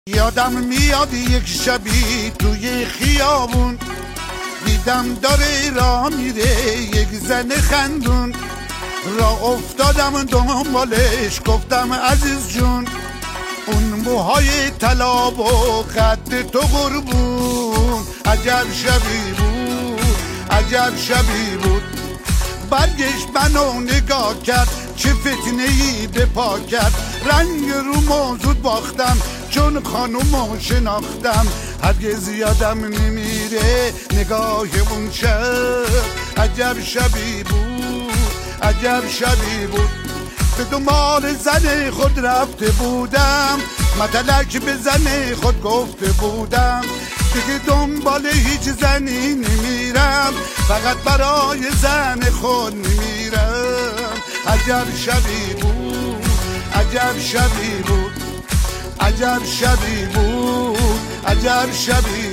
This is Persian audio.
یادم میاد یک شبی توی خیابون دیدم داره راه میره یک زن خندون، راه افتادم دنبالش گفتم عزیز جون، اون موهای طلا و خط تو قربون، عجب شبی بود عجب شبی بود. برگشت منو نگاه کرد چه فتنه‌ای به پا کرد، رنگ رو موضوع باختم چون خانومو شناختم، هرگز یادم نمیره نگاه اون شب، عجب شبی بود عجب شبی بود. به دنبال زن خود رفته بودم، مدلک به زن خود گفته بودم، دیگه دنبال هیچ زنی نمیرم، فقط برای زن خود میمیرم. عجب شبی بود عجب شبی بود عجب شبی بود عجب شبی